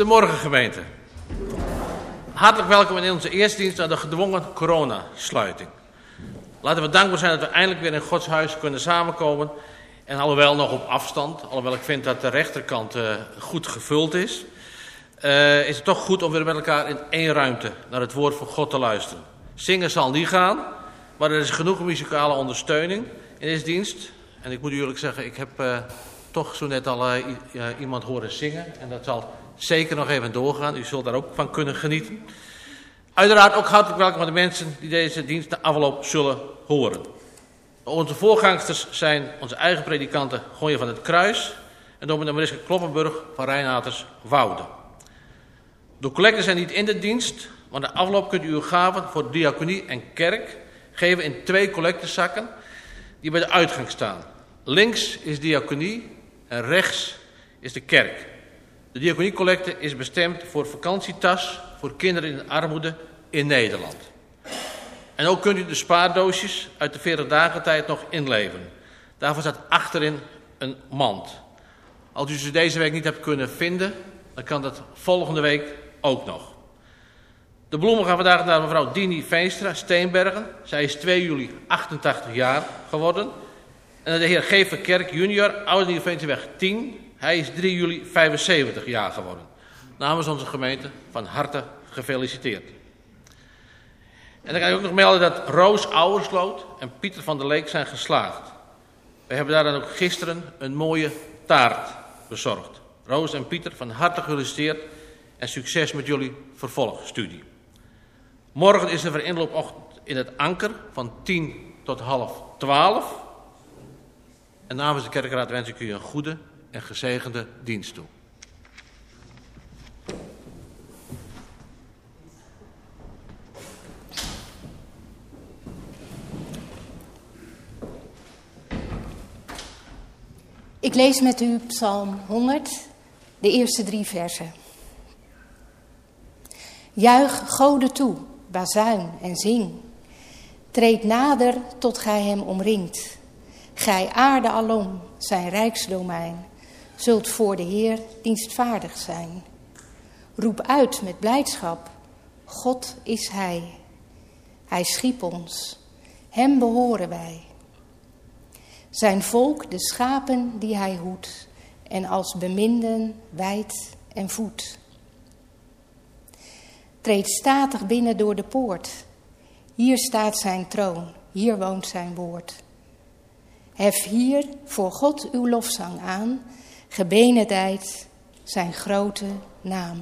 Goedemorgen gemeente. Hartelijk welkom in onze eerste dienst aan de gedwongen coronasluiting. Laten we dankbaar zijn dat we eindelijk weer in Gods huis kunnen samenkomen. En alhoewel nog op afstand, alhoewel ik vind dat de rechterkant goed gevuld is het toch goed om weer met elkaar in één ruimte naar het woord van God te luisteren. Zingen zal niet gaan, maar er is genoeg muzikale ondersteuning in deze dienst. En ik moet u eerlijk zeggen, ik heb toch zo net al iemand horen zingen. En dat zal zeker nog even doorgaan. U zult daar ook van kunnen genieten. Uiteraard ook hartelijk welkom aan de mensen die deze dienst na afloop zullen horen. Onze voorgangsters zijn onze eigen predikanten Gonje van het Kruis en dominee Mariska Kloppenburg van Rijnhaters Woude. De collecten zijn niet in de dienst, maar na afloop kunt u uw gaven voor diaconie en kerk geven in 2 collectezakken die bij de uitgang staan. Links is diaconie en rechts is de kerk. De diaconiecollecte is bestemd voor vakantietas voor kinderen in armoede in Nederland. En ook kunt u de spaardoosjes uit de 40 dagen tijd nog inleveren. Daarvoor staat achterin een mand. Als u ze deze week niet hebt kunnen vinden, dan kan dat volgende week ook nog. De bloemen gaan vandaag naar mevrouw Dini Veenstra, Steenbergen. Zij is 2 juli 88 jaar geworden. En de heer G. Verkerk junior, oude Nieuwe Veensterweg 10. Hij is 3 juli 75 jaar geworden. Namens onze gemeente van harte gefeliciteerd. En dan kan ik ook nog melden dat Roos Ouwersloot en Pieter van der Leek zijn geslaagd. We hebben daar dan ook gisteren een mooie taart bezorgd. Roos en Pieter, van harte gefeliciteerd en succes met jullie vervolgstudie. Morgen is er weer inloopochtend in het Anker van 10 tot 11:30. En namens de kerkraad wens ik u een goede en gezegende dienst toe. Ik lees met u Psalm 100, de eerste 3 versen. Juich Gode toe, bazuin en zing. Treed nader tot gij hem omringt. Gij aarde alom, zijn rijksdomein, zult voor de Heer dienstvaardig zijn. Roep uit met blijdschap, God is Hij. Hij schiep ons, hem behoren wij. Zijn volk de schapen die hij hoedt en als beminden wijdt en voedt. Treed statig binnen door de poort. Hier staat zijn troon, hier woont zijn woord. Hef hier voor God uw lofzang aan, gebenedijd zijn grote naam.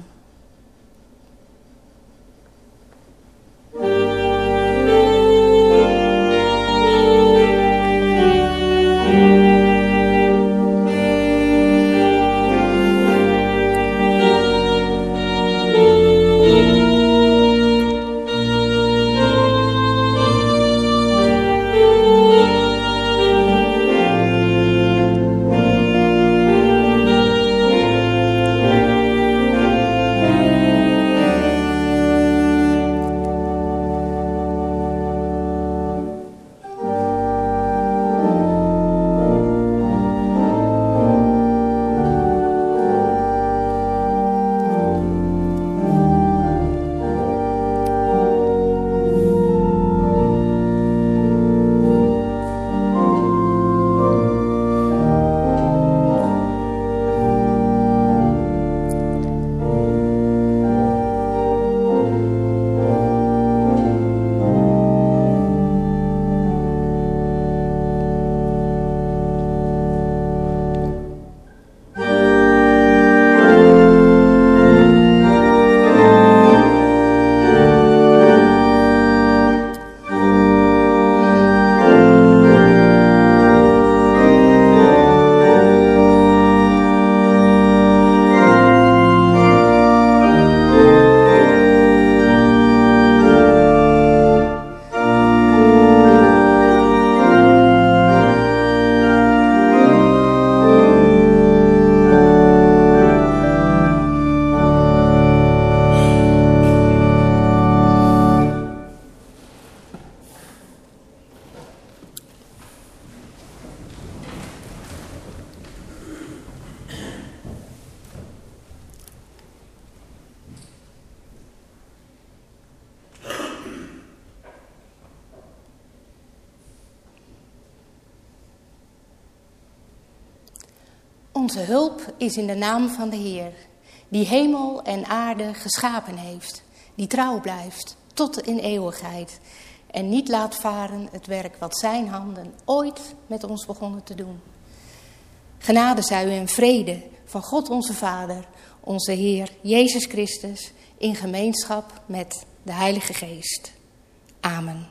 Onze hulp is in de naam van de Heer, die hemel en aarde geschapen heeft, die trouw blijft tot in eeuwigheid en niet laat varen het werk wat zijn handen ooit met ons begonnen te doen. Genade zij u en vrede van God onze Vader, onze Heer Jezus Christus, in gemeenschap met de Heilige Geest. Amen.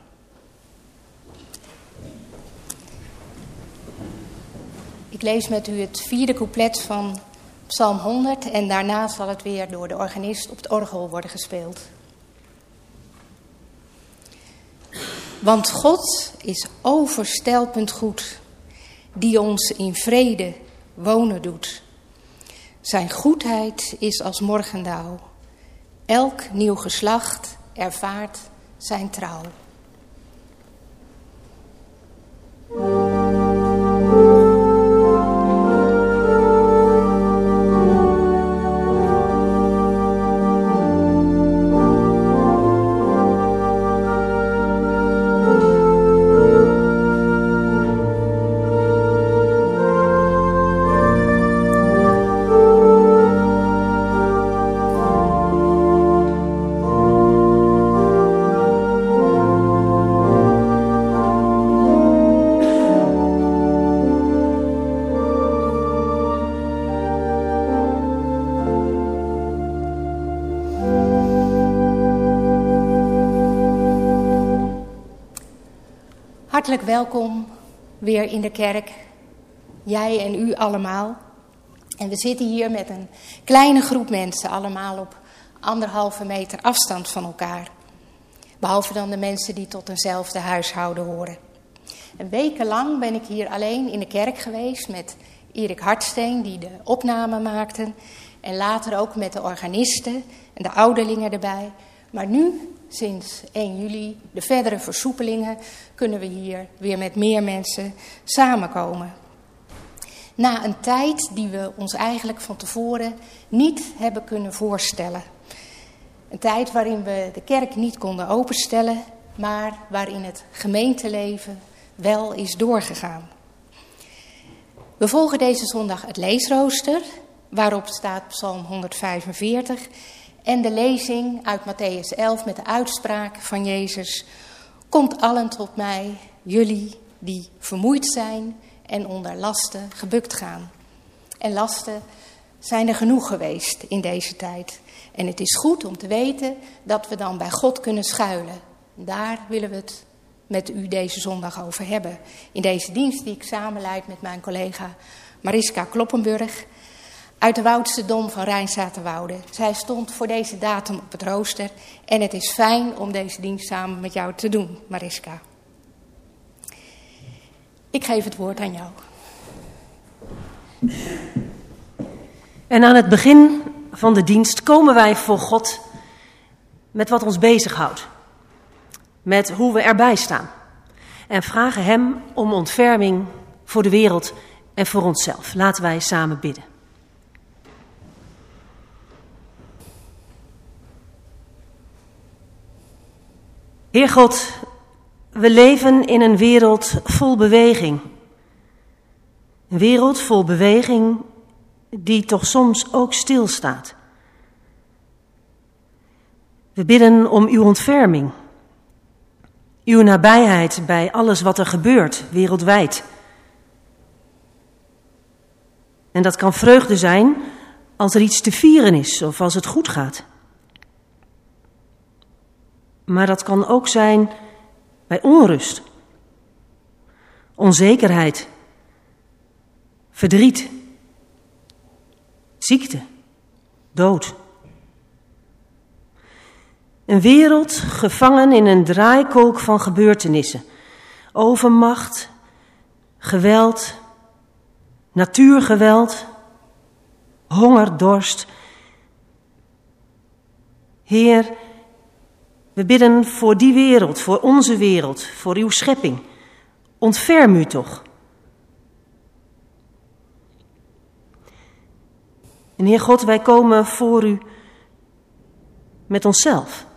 Ik lees met u het 4e couplet van Psalm 100 en daarna zal het weer door de organist op het orgel worden gespeeld. Want God is overstelpend goed, die ons in vrede wonen doet. Zijn goedheid is als morgendauw. Elk nieuw geslacht ervaart zijn trouw. Hartelijk welkom weer in de kerk, jij en u allemaal. En we zitten hier met een kleine groep mensen, allemaal op 1,5 meter afstand van elkaar. Behalve dan de mensen die tot eenzelfde huishouden horen. En wekenlang ben ik hier alleen in de kerk geweest met Erik Hartsteen, die de opname maakte. En later ook met de organisten en de ouderlingen erbij. Maar nu, sinds 1 juli, de verdere versoepelingen, kunnen we hier weer met meer mensen samenkomen. Na een tijd die we ons eigenlijk van tevoren niet hebben kunnen voorstellen. Een tijd waarin we de kerk niet konden openstellen, maar waarin het gemeenteleven wel is doorgegaan. We volgen deze zondag het leesrooster, waarop staat Psalm 145... en de lezing uit Mattheüs 11 met de uitspraak van Jezus: Komt allen tot mij, jullie die vermoeid zijn en onder lasten gebukt gaan. En lasten zijn er genoeg geweest in deze tijd. En het is goed om te weten dat we dan bij God kunnen schuilen. Daar willen we het met u deze zondag over hebben. In deze dienst die ik samenleid met mijn collega Mariska Kloppenburg uit de Woudse Dom van Rijnzaterwoude. Zij stond voor deze datum op het rooster en het is fijn om deze dienst samen met jou te doen, Mariska. Ik geef het woord aan jou. En aan het begin van de dienst komen wij voor God met wat ons bezighoudt. Met hoe we erbij staan. En vragen hem om ontferming voor de wereld en voor onszelf. Laten wij samen bidden. Heer God, we leven in een wereld vol beweging. Een wereld vol beweging die toch soms ook stilstaat. We bidden om uw ontferming. Uw nabijheid bij alles wat er gebeurt wereldwijd. En dat kan vreugde zijn als er iets te vieren is of als het goed gaat. Maar dat kan ook zijn bij onrust, onzekerheid, verdriet, ziekte, dood. Een wereld gevangen in een draaikolk van gebeurtenissen. Overmacht, geweld, natuurgeweld, honger, dorst. Heer, we bidden voor die wereld, voor onze wereld, voor uw schepping. Ontferm u toch. En Heer God, wij komen voor u met onszelf.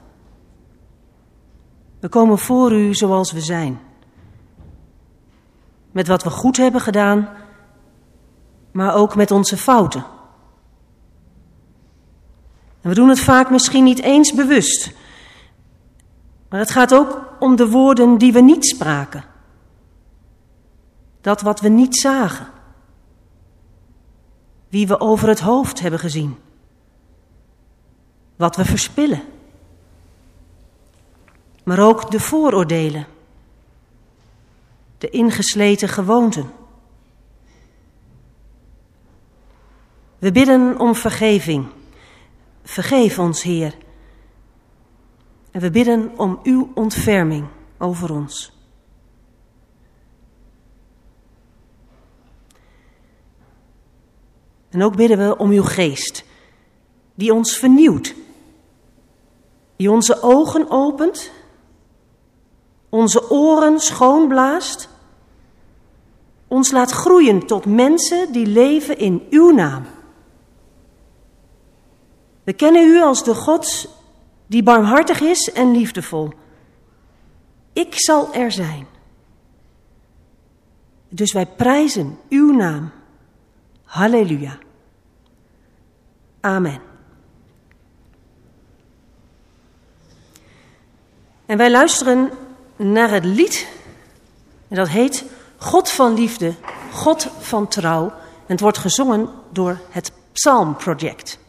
We komen voor u zoals we zijn. Met wat we goed hebben gedaan, maar ook met onze fouten. En we doen het vaak misschien niet eens bewust. Maar het gaat ook om de woorden die we niet spraken. Dat wat we niet zagen. Wie we over het hoofd hebben gezien. Wat we verspillen. Maar ook de vooroordelen. De ingesleten gewoonten. We bidden om vergeving. Vergeef ons, Heer. En we bidden om uw ontferming over ons. En ook bidden we om uw geest, die ons vernieuwt. Die onze ogen opent, onze oren schoonblaast, ons laat groeien tot mensen die leven in uw naam. We kennen u als de God die barmhartig is en liefdevol. Ik zal er zijn. Dus wij prijzen uw naam. Halleluja. Amen. En wij luisteren naar het lied. En dat heet God van liefde, God van trouw. En het wordt gezongen door het Psalm Project.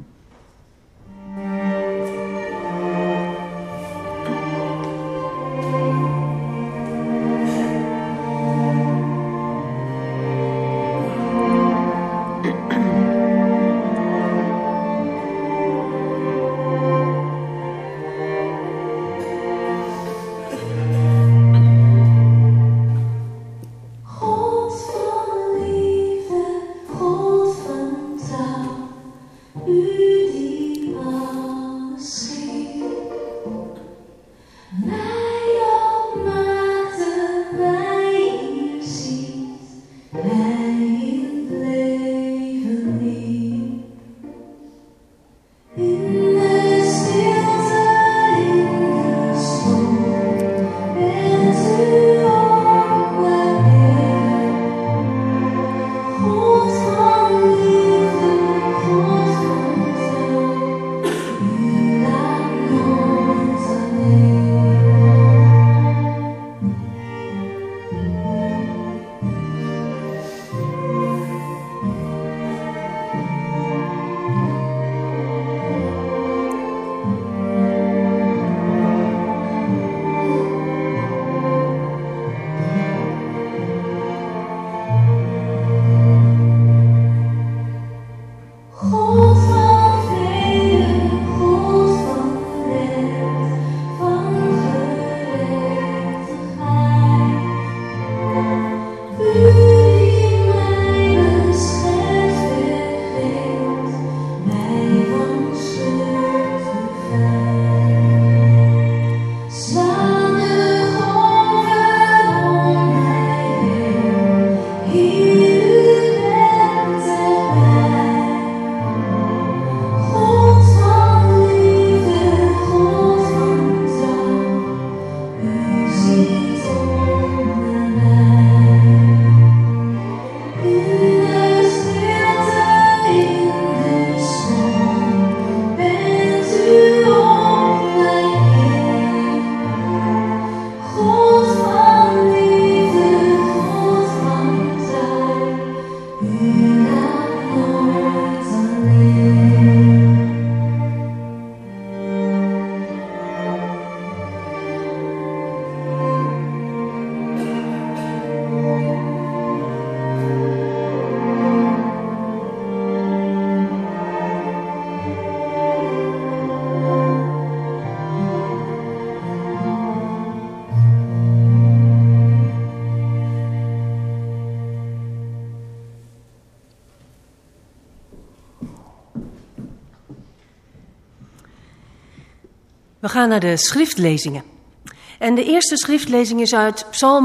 We gaan naar de schriftlezingen. En de eerste schriftlezing is uit Psalm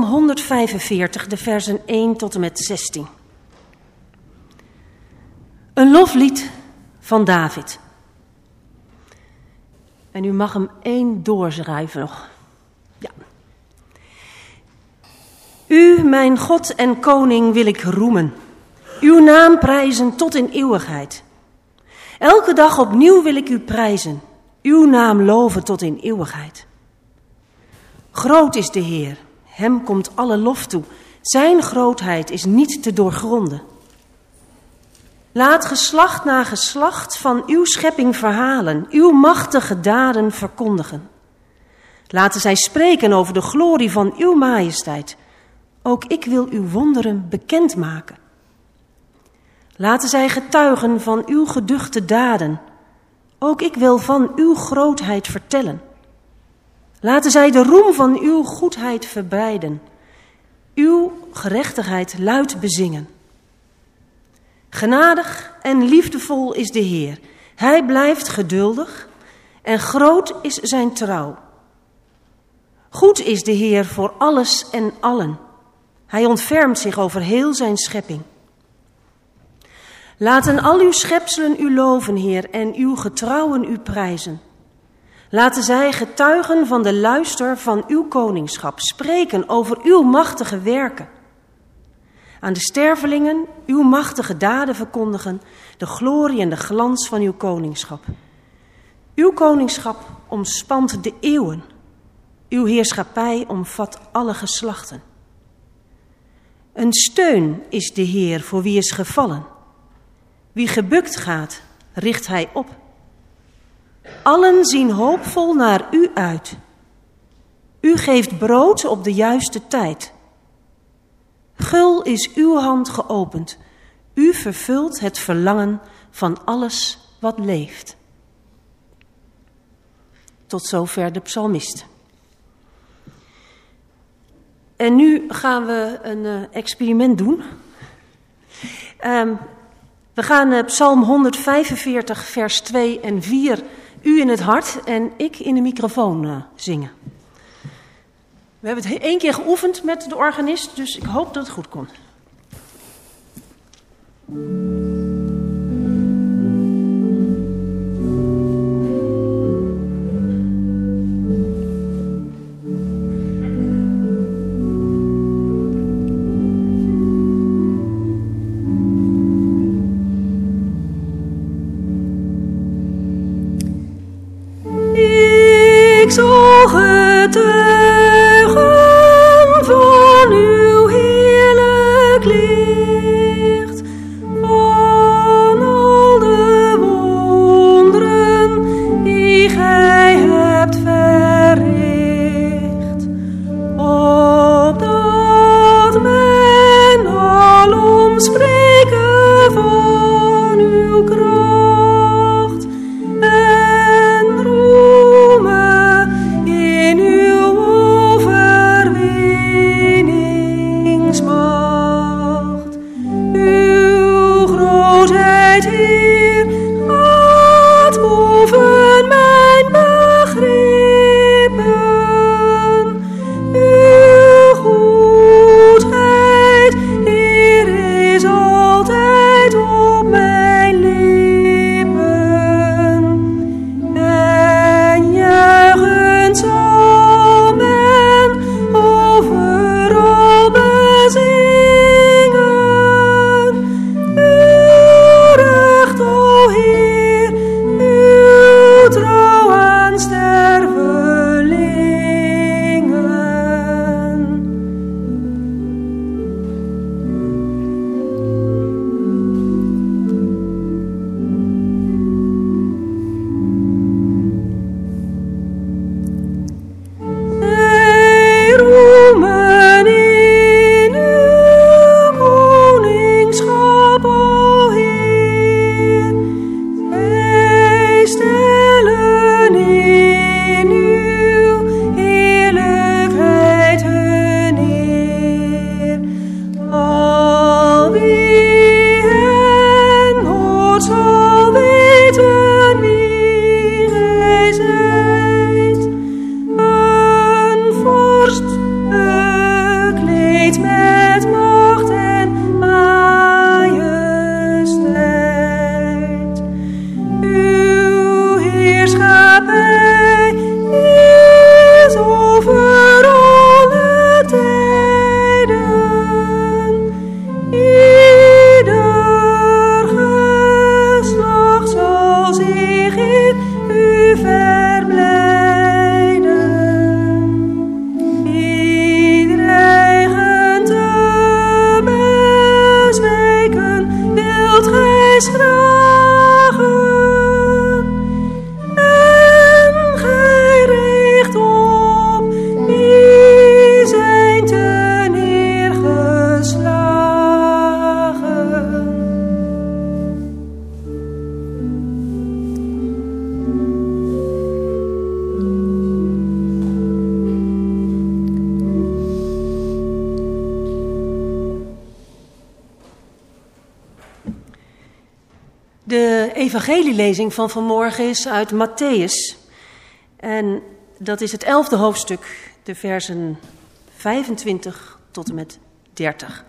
145, de versen 1 tot en met 16. Een loflied van David. En u mag hem 1 doorschrijven nog. Ja. U, mijn God en koning, wil ik roemen. Uw naam prijzen tot in eeuwigheid. Elke dag opnieuw wil ik u prijzen. Uw naam loven tot in eeuwigheid. Groot is de Heer, hem komt alle lof toe. Zijn grootheid is niet te doorgronden. Laat geslacht na geslacht van uw schepping verhalen, uw machtige daden verkondigen. Laten zij spreken over de glorie van uw majesteit. Ook ik wil uw wonderen bekendmaken. Laten zij getuigen van uw geduchte daden. Ook ik wil van uw grootheid vertellen. Laten zij de roem van uw goedheid verbreiden. Uw gerechtigheid luid bezingen. Genadig en liefdevol is de Heer. Hij blijft geduldig en groot is zijn trouw. Goed is de Heer voor alles en allen. Hij ontfermt zich over heel zijn schepping. Laten al uw schepselen u loven, Heer, en uw getrouwen u prijzen. Laten zij getuigen van de luister van uw koningschap, spreken over uw machtige werken. Aan de stervelingen uw machtige daden verkondigen, de glorie en de glans van uw koningschap. Uw koningschap omspant de eeuwen, uw heerschappij omvat alle geslachten. Een steun is de Heer voor wie is gevallen. Wie gebukt gaat, richt hij op. Allen zien hoopvol naar u uit. U geeft brood op de juiste tijd. Gul is uw hand geopend. U vervult het verlangen van alles wat leeft. Tot zover de psalmist. En nu gaan we een experiment doen. We gaan Psalm 145, vers 2 en 4, u in het hart en ik in de microfoon zingen. We hebben het 1 keer geoefend met de organist, dus ik hoop dat het goed komt. Ik zal getuigen van uw heerlijk licht, van al de wonderen die gij hebt verricht, opdat men alom spreken van uw kracht en roemen in uw overwinningsmacht. Uw grootheid, Heer, gaat boven mijn evangelielezing van vanmorgen is uit Mattheüs. En dat is het 11e hoofdstuk, de versen 25 tot en met 30.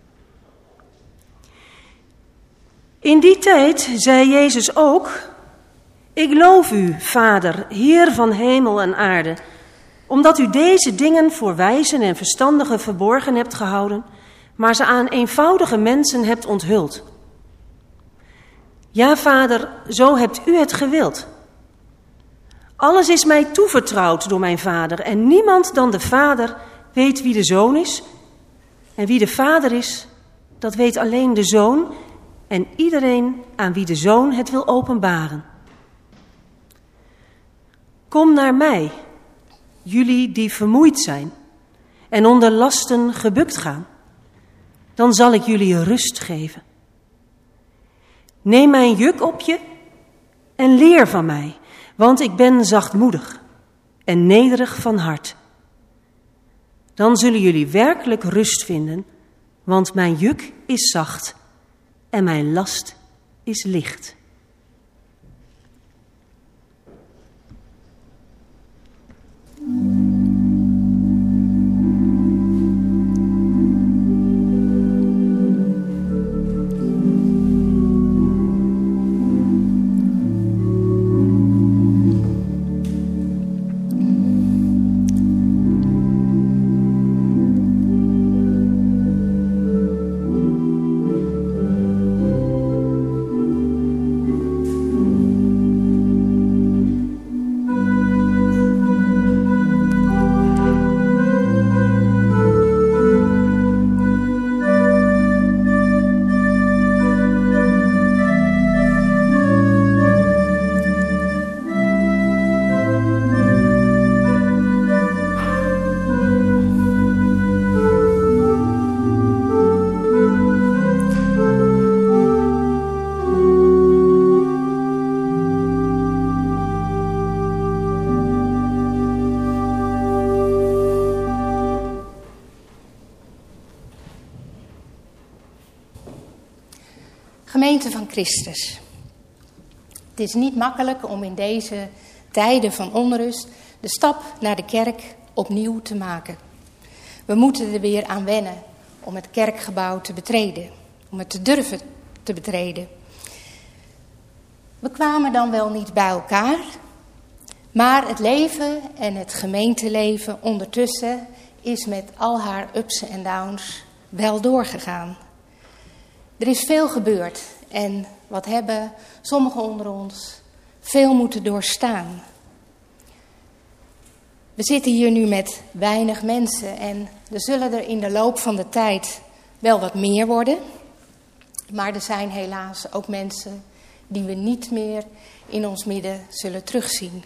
In die tijd zei Jezus ook: Ik loof u, Vader, Heer van hemel en aarde, omdat u deze dingen voor wijzen en verstandigen verborgen hebt gehouden, maar ze aan eenvoudige mensen hebt onthuld. Ja, Vader, zo hebt u het gewild. Alles is mij toevertrouwd door mijn Vader en niemand dan de Vader weet wie de Zoon is. En wie de Vader is, dat weet alleen de Zoon en iedereen aan wie de Zoon het wil openbaren. Kom naar mij, jullie die vermoeid zijn en onder lasten gebukt gaan. Dan zal ik jullie rust geven. Neem mijn juk op je en leer van mij, want ik ben zachtmoedig en nederig van hart. Dan zullen jullie werkelijk rust vinden, want mijn juk is zacht en mijn last is licht. Gemeente van Christus. Het is niet makkelijk om in deze tijden van onrust de stap naar de kerk opnieuw te maken. We moeten er weer aan wennen om het kerkgebouw te betreden, om het te durven te betreden. We kwamen dan wel niet bij elkaar, maar het leven en het gemeenteleven ondertussen is met al haar ups en downs wel doorgegaan. Er is veel gebeurd en wat hebben sommigen onder ons veel moeten doorstaan. We zitten hier nu met weinig mensen en er zullen er in de loop van de tijd wel wat meer worden. Maar er zijn helaas ook mensen die we niet meer in ons midden zullen terugzien.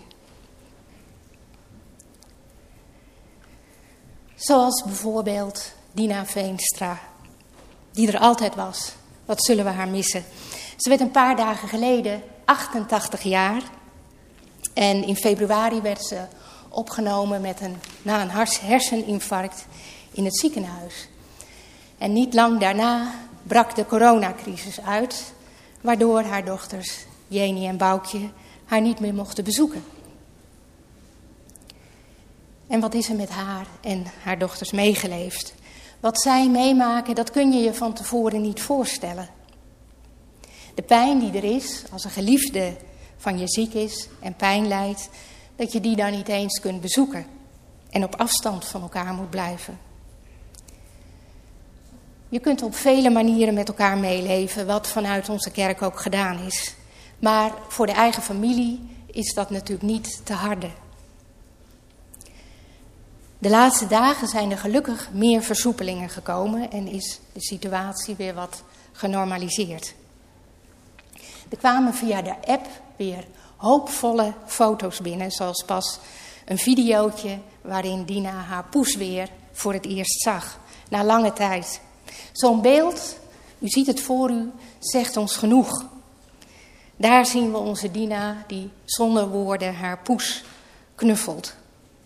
Zoals bijvoorbeeld Dina Veenstra, die er altijd was. Wat zullen we haar missen? Ze werd een paar dagen geleden 88 jaar. En in februari werd ze opgenomen na een herseninfarct in het ziekenhuis. En niet lang daarna brak de coronacrisis uit, waardoor haar dochters Jeni en Boukje haar niet meer mochten bezoeken. En wat is er met haar en haar dochters meegeleefd? Wat zij meemaken, dat kun je je van tevoren niet voorstellen. De pijn die er is als een geliefde van je ziek is en pijn lijdt, dat je die dan niet eens kunt bezoeken en op afstand van elkaar moet blijven. Je kunt op vele manieren met elkaar meeleven, wat vanuit onze kerk ook gedaan is. Maar voor de eigen familie is dat natuurlijk niet te harde. De laatste dagen zijn er gelukkig meer versoepelingen gekomen en is de situatie weer wat genormaliseerd. Er kwamen via de app weer hoopvolle foto's binnen, zoals pas een videootje waarin Dina haar poes weer voor het eerst zag, na lange tijd. Zo'n beeld, u ziet het voor u, zegt ons genoeg. Daar zien we onze Dina die zonder woorden haar poes knuffelt.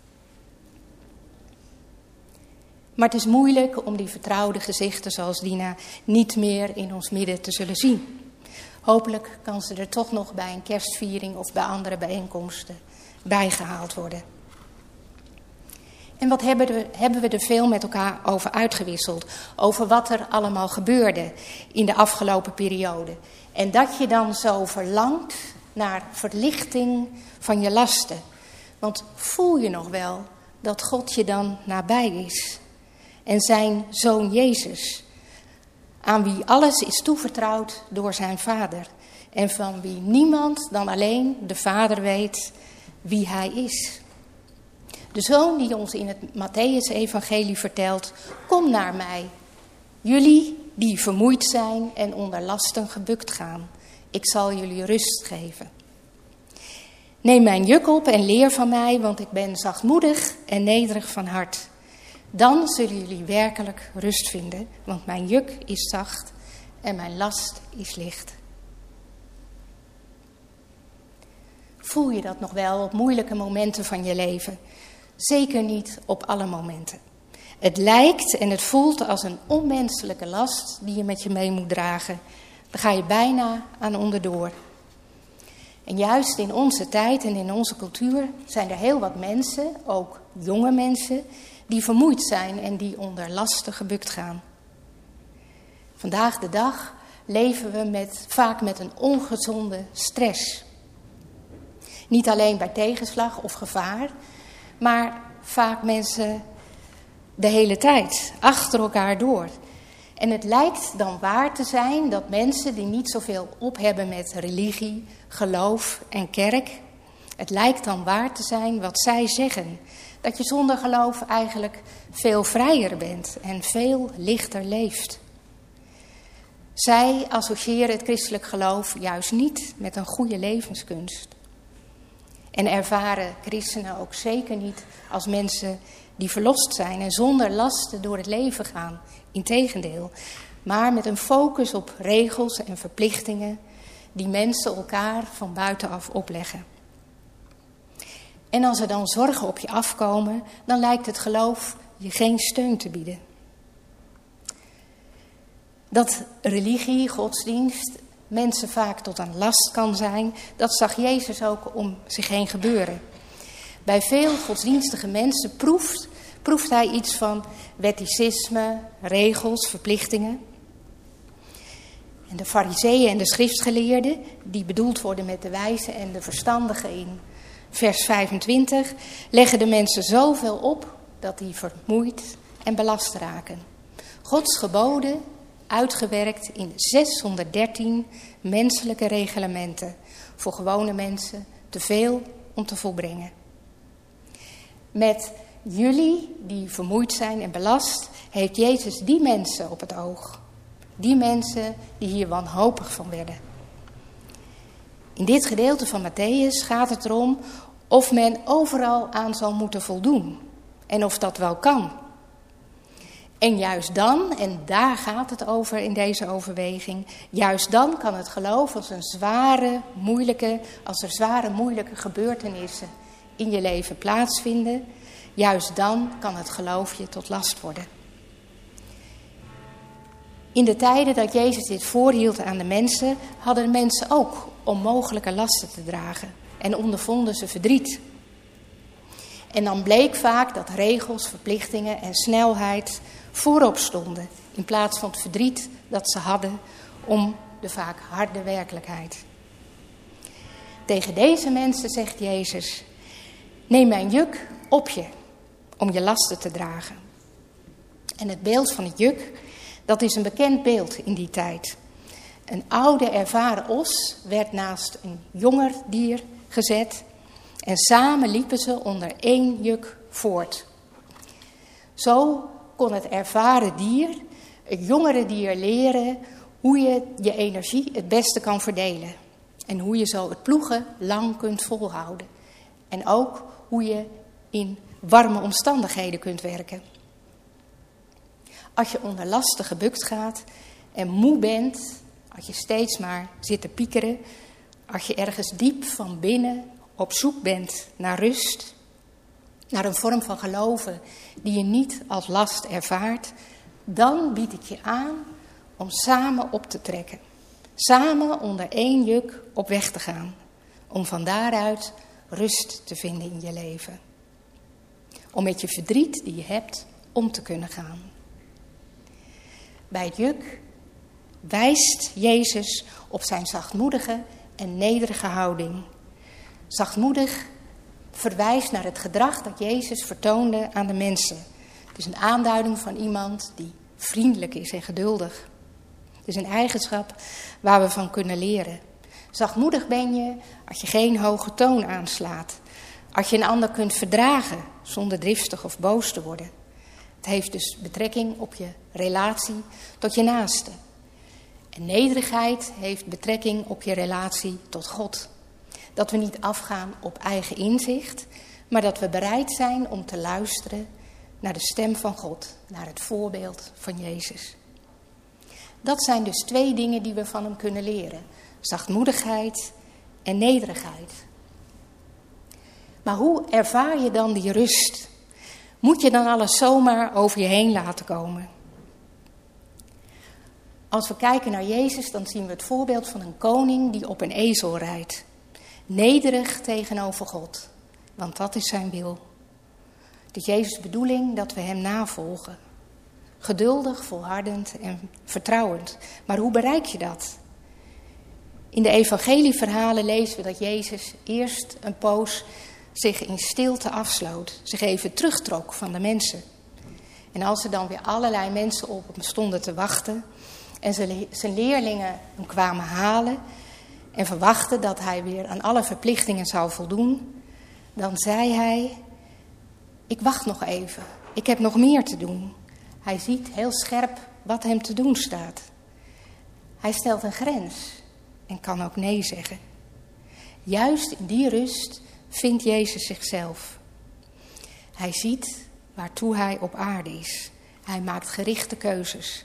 Maar het is moeilijk om die vertrouwde gezichten zoals Dina niet meer in ons midden te zullen zien. Hopelijk kan ze er toch nog bij een kerstviering of bij andere bijeenkomsten bijgehaald worden. En wat hebben we er veel met elkaar over uitgewisseld. Over wat er allemaal gebeurde in de afgelopen periode. En dat je dan zo verlangt naar verlichting van je lasten. Want voel je nog wel dat God je dan nabij is. En zijn Zoon Jezus, aan wie alles is toevertrouwd door zijn Vader. En van wie niemand dan alleen de Vader weet wie hij is. De Zoon die ons in het Mattheüs-evangelie vertelt: kom naar mij, jullie die vermoeid zijn en onder lasten gebukt gaan. Ik zal jullie rust geven. Neem mijn juk op en leer van mij, want ik ben zachtmoedig en nederig van hart. Dan zullen jullie werkelijk rust vinden, want mijn juk is zacht en mijn last is licht. Voel je dat nog wel op moeilijke momenten van je leven? Zeker niet op alle momenten. Het lijkt en het voelt als een onmenselijke last die je met je mee moet dragen. Daar ga je bijna aan onderdoor. En juist in onze tijd en in onze cultuur zijn er heel wat mensen, ook jonge mensen, die vermoeid zijn en die onder lasten gebukt gaan. Vandaag de dag leven we vaak met een ongezonde stress. Niet alleen bij tegenslag of gevaar, maar vaak mensen de hele tijd, achter elkaar door. En het lijkt dan waar te zijn dat mensen die niet zoveel op hebben met religie, geloof en kerk, het lijkt dan waar te zijn wat zij zeggen. Dat je zonder geloof eigenlijk veel vrijer bent en veel lichter leeft. Zij associëren het christelijk geloof juist niet met een goede levenskunst. En ervaren christenen ook zeker niet als mensen die verlost zijn en zonder lasten door het leven gaan. Integendeel, maar met een focus op regels en verplichtingen die mensen elkaar van buitenaf opleggen. En als er dan zorgen op je afkomen, dan lijkt het geloof je geen steun te bieden. Dat religie, godsdienst, mensen vaak tot een last kan zijn, dat zag Jezus ook om zich heen gebeuren. Bij veel godsdienstige mensen proeft hij iets van wetticisme, regels, verplichtingen. En de farizeeën en de schriftgeleerden, die bedoeld worden met de wijze en de verstandigen in vers 25, leggen de mensen zoveel op dat die vermoeid en belast raken. Gods geboden uitgewerkt in 613 menselijke reglementen. Voor gewone mensen te veel om te volbrengen. Met jullie die vermoeid zijn en belast, heeft Jezus die mensen op het oog. Die mensen die hier wanhopig van werden. In dit gedeelte van Mattheüs gaat het erom of men overal aan zal moeten voldoen. En of dat wel kan. En juist dan, en daar gaat het over in deze overweging, juist dan kan het geloof als er zware, moeilijke gebeurtenissen in je leven plaatsvinden, juist dan kan het geloof je tot last worden. In de tijden dat Jezus dit voorhield aan de mensen, hadden de mensen ook onmogelijke lasten te dragen en ondervonden ze verdriet. En dan bleek vaak dat regels, verplichtingen en snelheid voorop stonden, in plaats van het verdriet dat ze hadden om de vaak harde werkelijkheid. Tegen deze mensen zegt Jezus: neem mijn juk op je om je lasten te dragen. En het beeld van het juk, dat is een bekend beeld in die tijd. Een oude ervaren os werd naast een jonger dier gezet en samen liepen ze onder één juk voort. Zo kon het ervaren dier, het jongere dier, leren hoe je je energie het beste kan verdelen. En hoe je zo het ploegen lang kunt volhouden. En ook hoe je in warme omstandigheden kunt werken. Als je onder lasten gebukt gaat en moe bent, als je steeds maar zit te piekeren, als je ergens diep van binnen op zoek bent naar rust, naar een vorm van geloven die je niet als last ervaart, dan bied ik je aan om samen op te trekken. Samen onder één juk op weg te gaan. Om van daaruit rust te vinden in je leven. Om met je verdriet die je hebt om te kunnen gaan. Bij het juk wijst Jezus op zijn zachtmoedige en nederige houding. Zachtmoedig verwijst naar het gedrag dat Jezus vertoonde aan de mensen. Het is een aanduiding van iemand die vriendelijk is en geduldig. Het is een eigenschap waar we van kunnen leren. Zachtmoedig ben je als je geen hoge toon aanslaat. Als je een ander kunt verdragen zonder driftig of boos te worden. Het heeft dus betrekking op je relatie tot je naaste. En nederigheid heeft betrekking op je relatie tot God. Dat we niet afgaan op eigen inzicht, maar dat we bereid zijn om te luisteren naar de stem van God, naar het voorbeeld van Jezus. Dat zijn dus 2 dingen die we van hem kunnen leren. Zachtmoedigheid en nederigheid. Maar hoe ervaar je dan die rust? Moet je dan alles zomaar over je heen laten komen? Als we kijken naar Jezus, dan zien we het voorbeeld van een koning die op een ezel rijdt. Nederig tegenover God, want dat is zijn wil. Het is Jezus' bedoeling dat we hem navolgen. Geduldig, volhardend en vertrouwend. Maar hoe bereik je dat? In de evangelieverhalen lezen we dat Jezus eerst een poos zich in stilte afsloot. Zich even terugtrok van de mensen. En als er dan weer allerlei mensen op hem stonden te wachten en zijn leerlingen hem kwamen halen en verwachten dat hij weer aan alle verplichtingen zou voldoen, dan zei hij: ik wacht nog even, ik heb nog meer te doen. Hij ziet heel scherp wat hem te doen staat. Hij stelt een grens en kan ook nee zeggen. Juist in die rust vindt Jezus zichzelf. Hij ziet waartoe hij op aarde is. Hij maakt gerichte keuzes.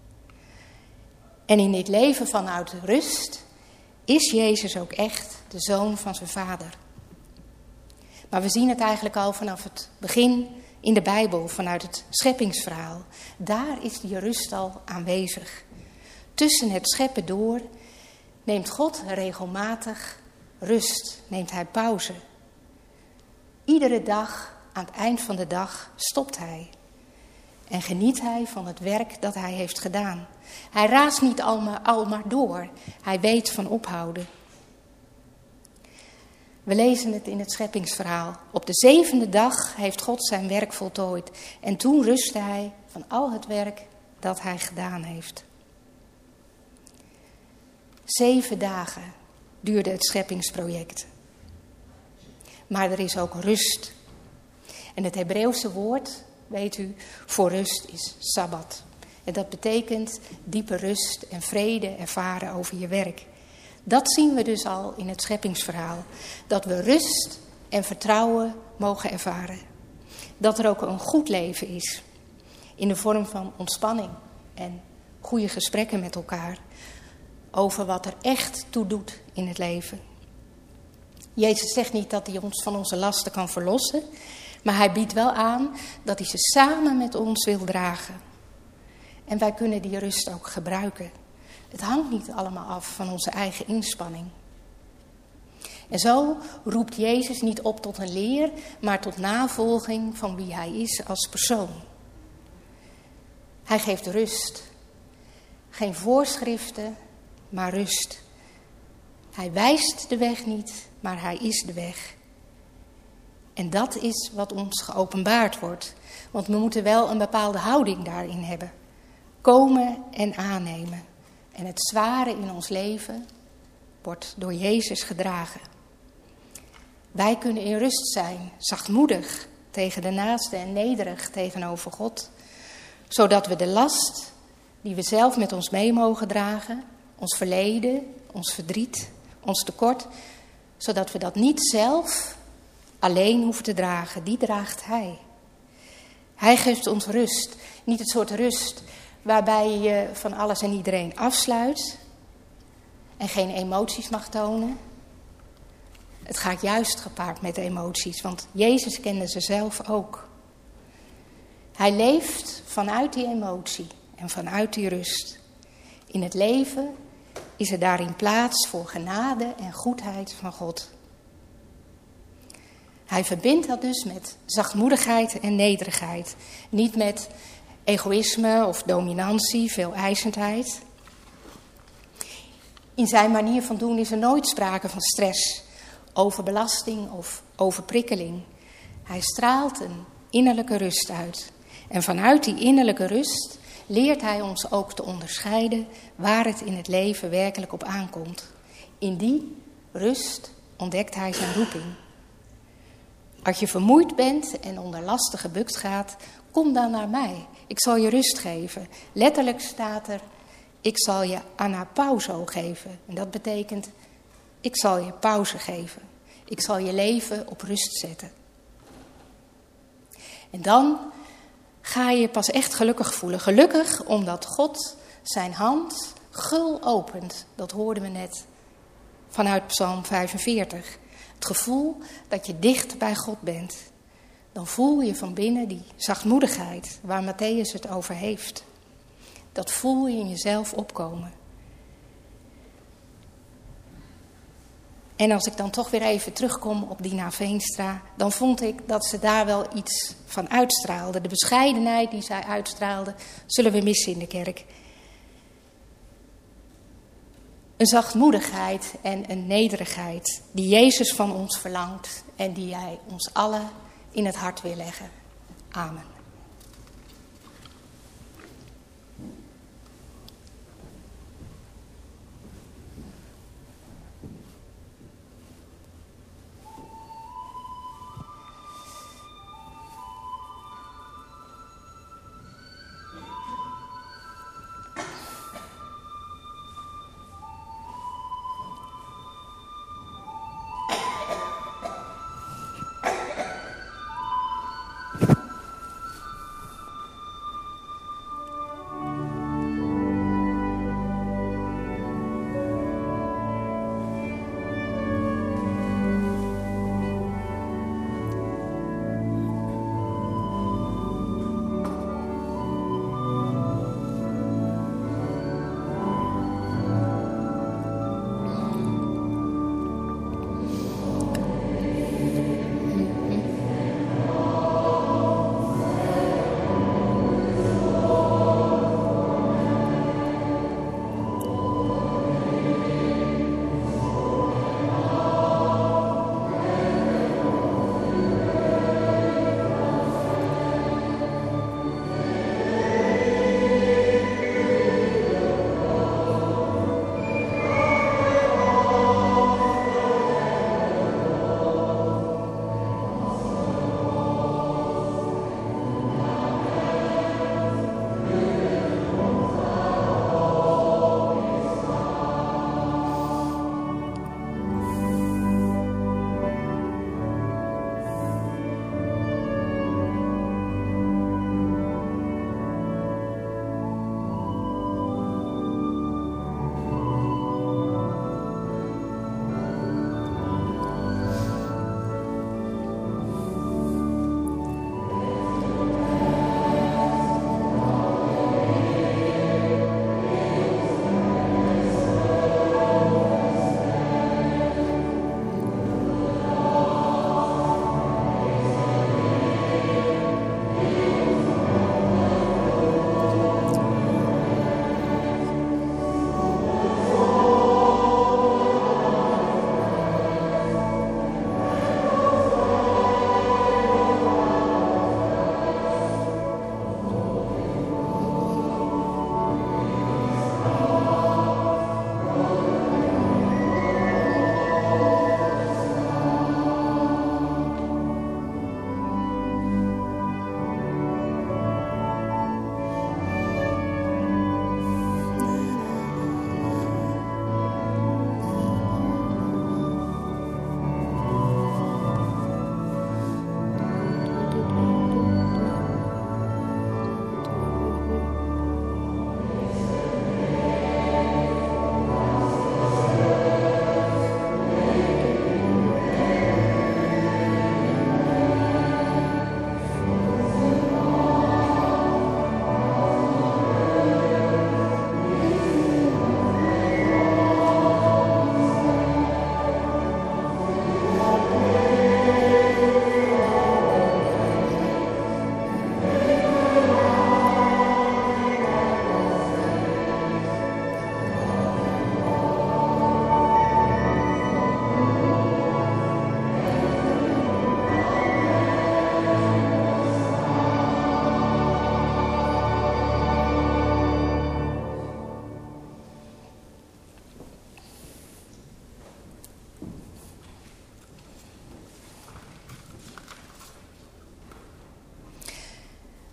En in dit leven vanuit rust is Jezus ook echt de zoon van zijn vader. Maar we zien het eigenlijk al vanaf het begin in de Bijbel, vanuit het scheppingsverhaal. Daar is die rust al aanwezig. Tussen het scheppen door neemt God regelmatig rust, neemt hij pauze. Iedere dag, aan het eind van de dag, stopt hij. En geniet hij van het werk dat hij heeft gedaan. Hij raast niet al maar door. Hij weet van ophouden. We lezen het in het scheppingsverhaal. Op de 7e dag heeft God zijn werk voltooid. En toen rustte hij van al het werk dat hij gedaan heeft. 7 dagen duurde het scheppingsproject. Maar er is ook rust. En het Hebreeuwse woord, weet u, voor rust is Sabbat. En dat betekent diepe rust en vrede ervaren over je werk. Dat zien we dus al in het scheppingsverhaal. Dat we rust en vertrouwen mogen ervaren. Dat er ook een goed leven is. In de vorm van ontspanning en goede gesprekken met elkaar. Over wat er echt toe doet in het leven. Jezus zegt niet dat hij ons van onze lasten kan verlossen. Maar hij biedt wel aan dat hij ze samen met ons wil dragen. En wij kunnen die rust ook gebruiken. Het hangt niet allemaal af van onze eigen inspanning. En zo roept Jezus niet op tot een leer, maar tot navolging van wie hij is als persoon. Hij geeft rust. Geen voorschriften, maar rust. Hij wijst de weg niet, maar hij is de weg. En dat is wat ons geopenbaard wordt. Want we moeten wel een bepaalde houding daarin hebben. Komen en aannemen. En het zware in ons leven wordt door Jezus gedragen. Wij kunnen in rust zijn, zachtmoedig tegen de naaste en nederig tegenover God. Zodat we de last die we zelf met ons mee mogen dragen, ons verleden, ons verdriet, ons tekort, zodat we dat niet zelf alleen hoeven te dragen, die draagt hij. Hij geeft ons rust, niet het soort rust waarbij je van alles en iedereen afsluit en geen emoties mag tonen. Het gaat juist gepaard met emoties, want Jezus kende ze zelf ook. Hij leeft vanuit die emotie en vanuit die rust. In het leven is er daarin plaats voor genade en goedheid van God. Hij verbindt dat dus met zachtmoedigheid en nederigheid. Niet met egoïsme of dominantie, veeleisendheid. In zijn manier van doen is er nooit sprake van stress, overbelasting of overprikkeling. Hij straalt een innerlijke rust uit. En vanuit die innerlijke rust leert hij ons ook te onderscheiden waar het in het leven werkelijk op aankomt. In die rust ontdekt hij zijn roeping. Als je vermoeid bent en onder lasten gebukt gaat, kom dan naar mij. Ik zal je rust geven. Letterlijk staat er, ik zal je anapauso geven. En dat betekent, ik zal je pauze geven. Ik zal je leven op rust zetten. En dan ga je je pas echt gelukkig voelen. Gelukkig omdat God zijn hand gul opent. Dat hoorden we net vanuit Psalm 45. Het gevoel dat je dicht bij God bent. Dan voel je van binnen die zachtmoedigheid waar Matthäus het over heeft. Dat voel je in jezelf opkomen. En als ik dan toch weer even terugkom op Dina Veenstra, dan vond ik dat ze daar wel iets van uitstraalde. De bescheidenheid die zij uitstraalde, zullen we missen in de kerk. Een zachtmoedigheid en een nederigheid die Jezus van ons verlangt en die Hij ons allen in het hart wil leggen. Amen.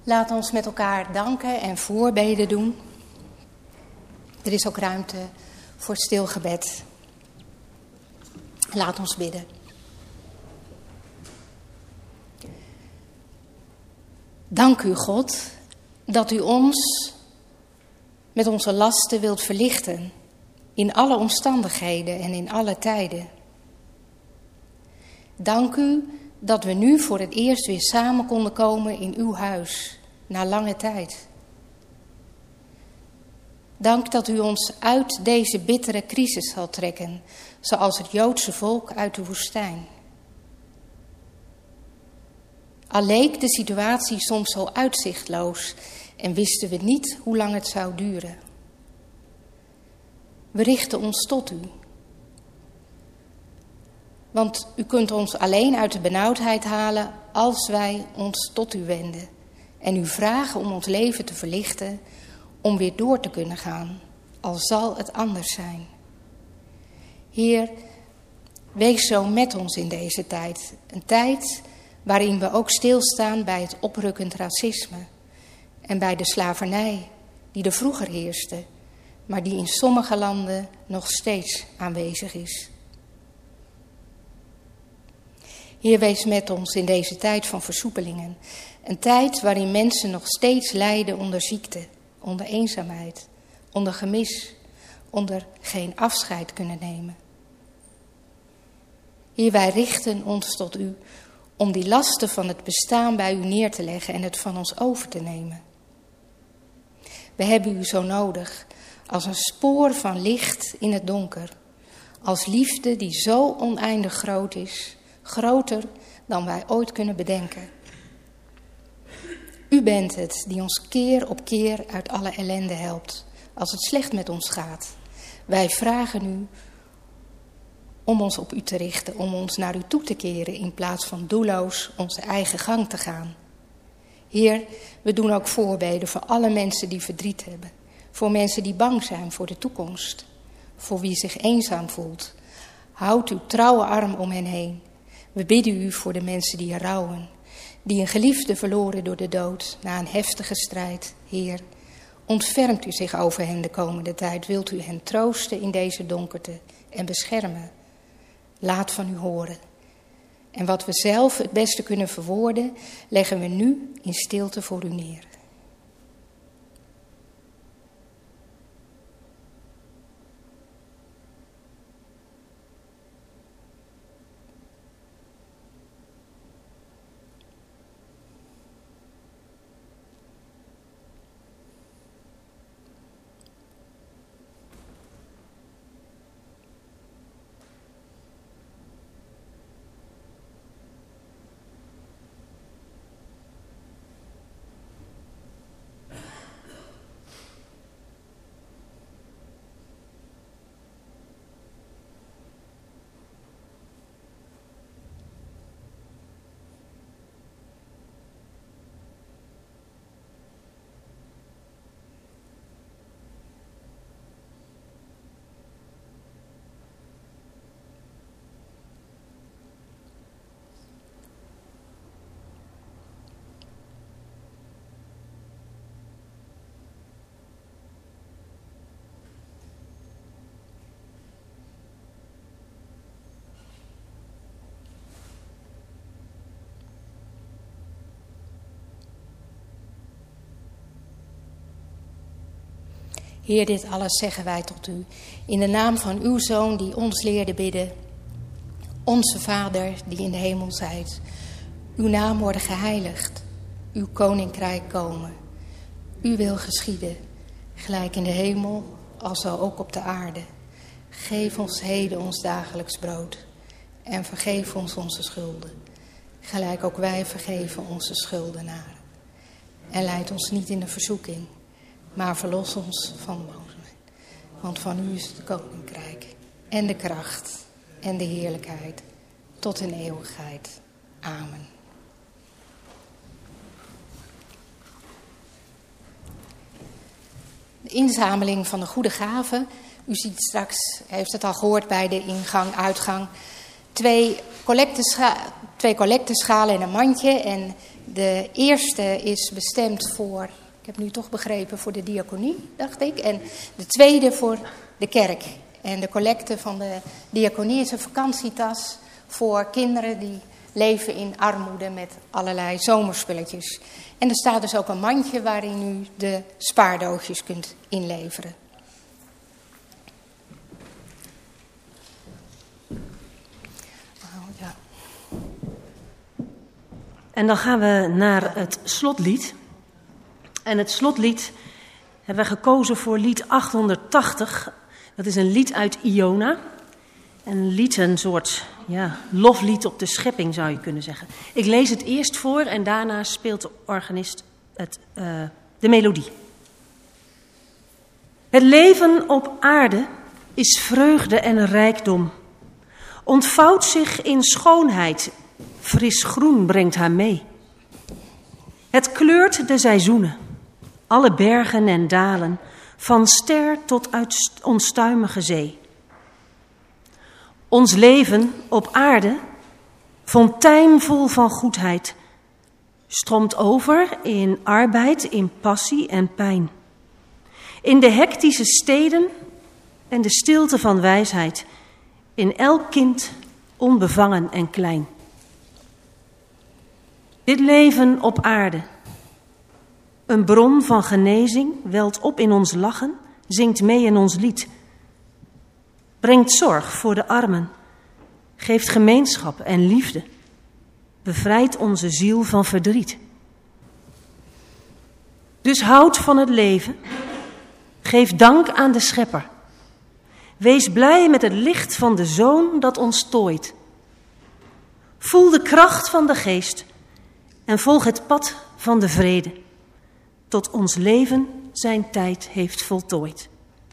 Laat ons met elkaar danken en voorbeden doen. Er is ook ruimte voor stil gebed. Laat ons bidden. Dank u, God, dat u ons met onze lasten wilt verlichten. In alle omstandigheden en in alle tijden. Dank u dat we nu voor het eerst weer samen konden komen in uw huis, na lange tijd. Dank dat u ons uit deze bittere crisis zal trekken, zoals het Joodse volk uit de woestijn. Al leek de situatie soms zo uitzichtloos en wisten we niet hoe lang het zou duren. We richten ons tot u. Want u kunt ons alleen uit de benauwdheid halen als wij ons tot u wenden. En u vragen om ons leven te verlichten, om weer door te kunnen gaan, al zal het anders zijn. Heer, wees zo met ons in deze tijd. Een tijd waarin we ook stilstaan bij het oprukkend racisme. En bij de slavernij die er vroeger heerste, maar die in sommige landen nog steeds aanwezig is. Heer, wees met ons in deze tijd van versoepelingen. Een tijd waarin mensen nog steeds lijden onder ziekte, onder eenzaamheid, onder gemis, onder geen afscheid kunnen nemen. Heer, wij richten ons tot u om die lasten van het bestaan bij u neer te leggen en het van ons over te nemen. We hebben u zo nodig als een spoor van licht in het donker, als liefde die zo oneindig groot is, groter dan wij ooit kunnen bedenken. U bent het die ons keer op keer uit alle ellende helpt, als het slecht met ons gaat. Wij vragen u om ons op u te richten, om ons naar u toe te keren in plaats van doelloos onze eigen gang te gaan. Heer, we doen ook voorbeden voor alle mensen die verdriet hebben, voor mensen die bang zijn voor de toekomst, voor wie zich eenzaam voelt. Houd uw trouwe arm om hen heen. We bidden u voor de mensen die rouwen, die een geliefde verloren door de dood na een heftige strijd. Heer, ontfermt u zich over hen de komende tijd. Wilt u hen troosten in deze donkerte en beschermen. Laat van u horen. En wat we zelf het beste kunnen verwoorden, leggen we nu in stilte voor u neer. Heer, dit alles zeggen wij tot u, in de naam van uw Zoon die ons leerde bidden. Onze Vader die in de hemel zijt, uw naam worden geheiligd, uw koninkrijk komen. Uw wil geschieden, gelijk in de hemel, als ook op de aarde. Geef ons heden ons dagelijks brood en vergeef ons onze schulden, gelijk ook wij vergeven onze schuldenaren. En leid ons niet in de verzoeking, maar verlos ons van boosheid. Want van u is het koninkrijk en de kracht en de heerlijkheid tot in eeuwigheid. Amen. De inzameling van de goede gaven. U ziet straks, heeft het al gehoord bij de ingang, uitgang, 2 2 collecteschalen en een mandje. En de eerste is bestemd voor, ik heb nu toch begrepen, voor de diaconie, dacht ik. En de tweede voor de kerk. En de collecte van de diaconie is een vakantietas voor kinderen die leven in armoede met allerlei zomerspulletjes. En er staat dus ook een mandje waarin u de spaardoosjes kunt inleveren. Ja. En dan gaan we naar het slotlied. En het slotlied hebben we gekozen voor lied 880. Dat is een lied uit Iona. Een lied, een soort loflied op de schepping zou je kunnen zeggen. Ik lees het eerst voor en daarna speelt de organist de melodie. Het leven op aarde is vreugde en rijkdom. Ontvouwt zich in schoonheid, fris groen brengt haar mee. Het kleurt de seizoenen, alle bergen en dalen, van ster tot uit onstuimige zee. Ons leven op aarde, fontein vol van goedheid, stroomt over in arbeid, in passie en pijn. In de hectische steden en de stilte van wijsheid, in elk kind onbevangen en klein. Dit leven op aarde, een bron van genezing, welt op in ons lachen, zingt mee in ons lied. Brengt zorg voor de armen, geeft gemeenschap en liefde, bevrijdt onze ziel van verdriet. Dus houd van het leven, geef dank aan de Schepper. Wees blij met het licht van de Zoon dat ons tooit. Voel de kracht van de Geest en volg het pad van de vrede, tot ons leven zijn tijd heeft voltooid.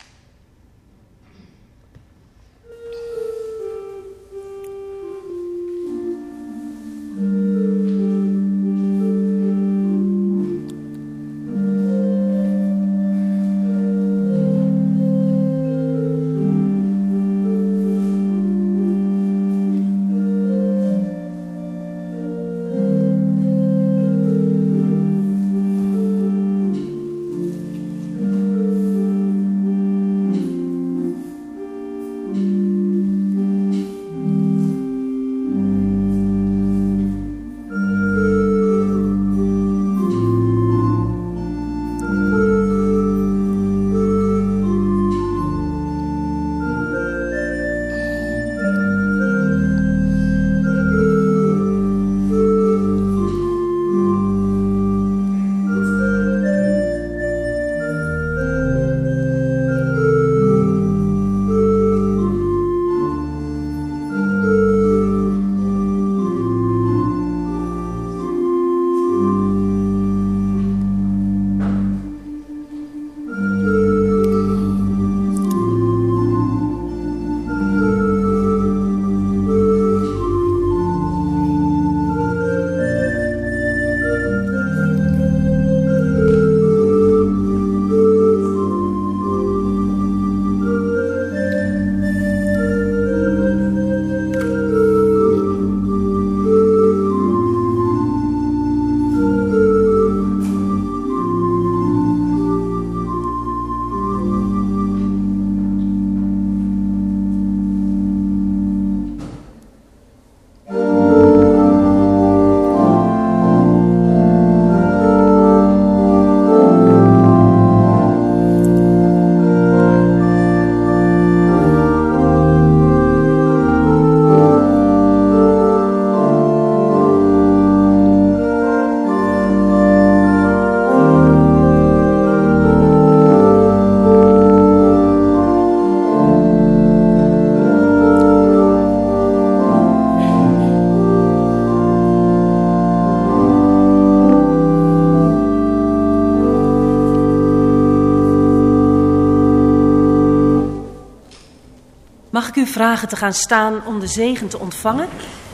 Mag ik u vragen te gaan staan om de zegen te ontvangen?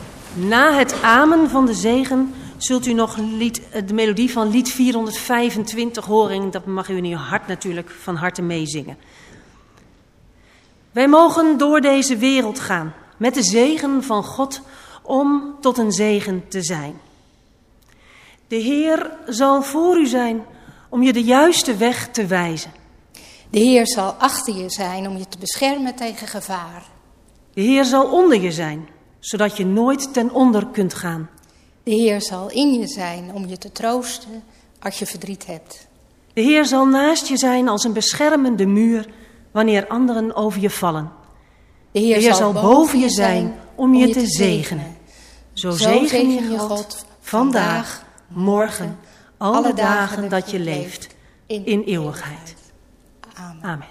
Na het amen van de zegen zult u nog de melodie van lied 425 horen. Dat mag u in uw hart natuurlijk van harte meezingen. Wij mogen door deze wereld gaan met de zegen van God om tot een zegen te zijn. De Heer zal voor u zijn om je de juiste weg te wijzen. De Heer zal achter je zijn om je te beschermen tegen gevaar. De Heer zal onder je zijn, zodat je nooit ten onder kunt gaan. De Heer zal in je zijn om je te troosten als je verdriet hebt. De Heer zal naast je zijn als een beschermende muur wanneer anderen over je vallen. De Heer zal boven je zijn om je te zegenen. Zo zegen je God vandaag, morgen, alle dagen dat je leeft, in eeuwigheid. Amen.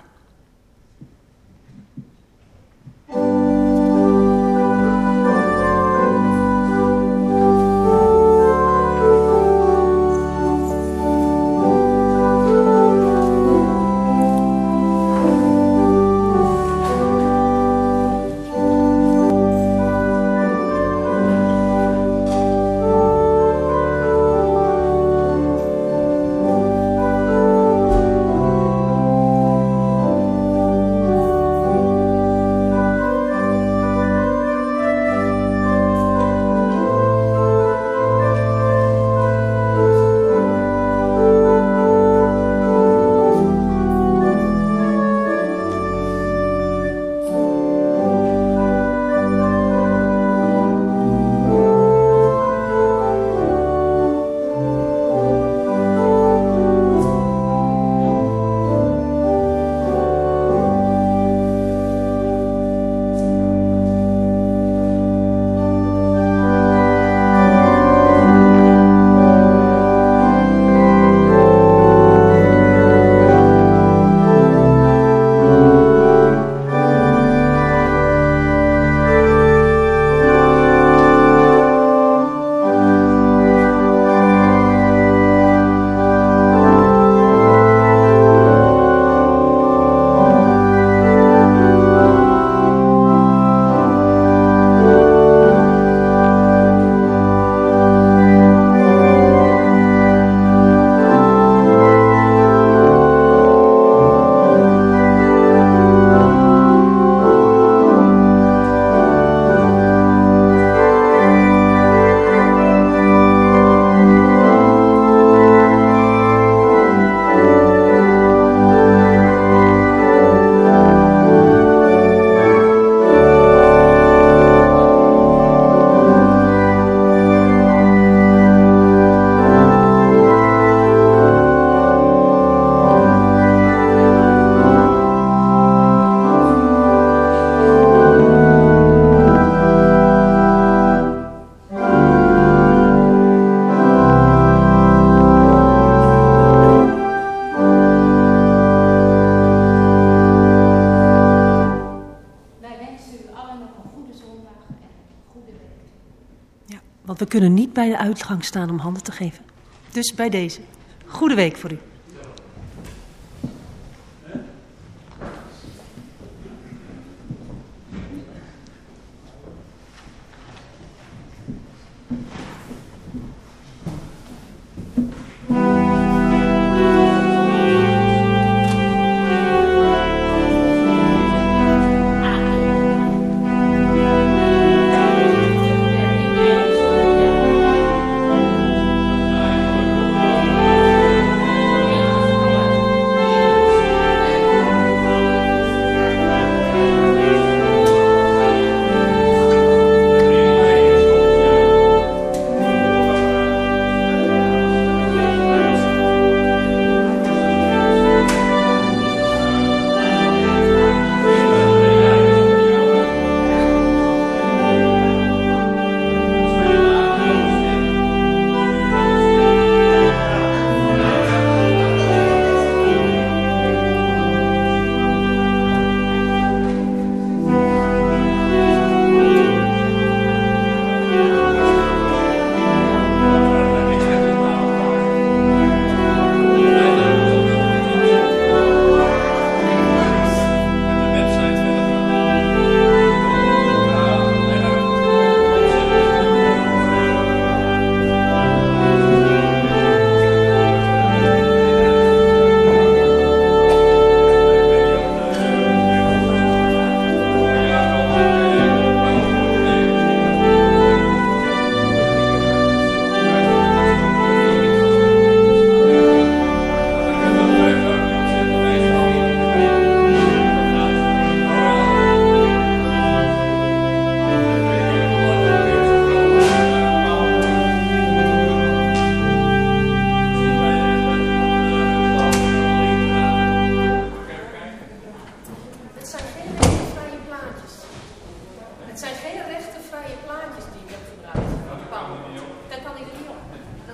Want we kunnen niet bij de uitgang staan om handen te geven. Dus bij deze. Goede week voor u.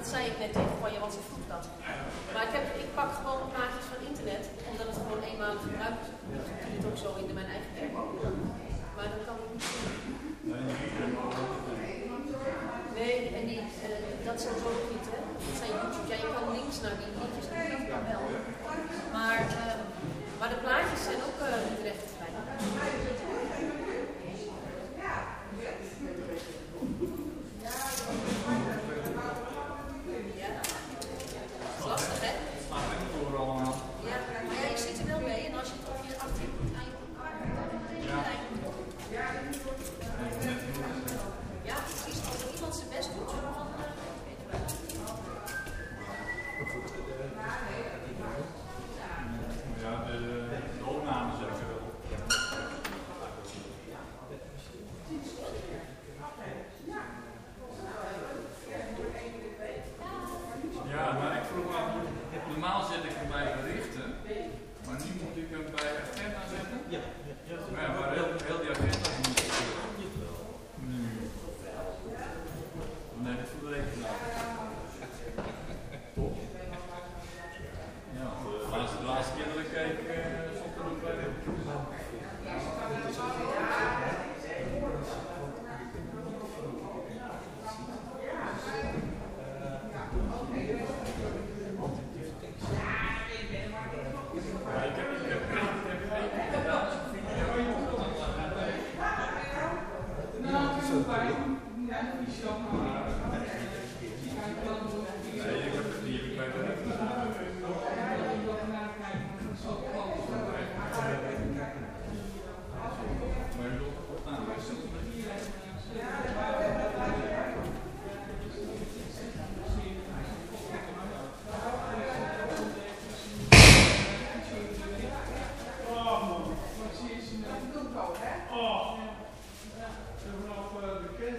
zei ik net tegen van je, want ze vroeg dat. Maar ik pak gewoon plaatjes van internet, omdat het gewoon eenmalig gebruikt is. Ik doe het ook zo in mijn eigen werk. Maar dat kan ik niet doen. Nee, en dat sowieso ook niet, hè. Dat zijn YouTube. Ja, je kan links naar die liedjes, dat kan wel. Maar de plaatjes zijn ook niet recht te krijgen.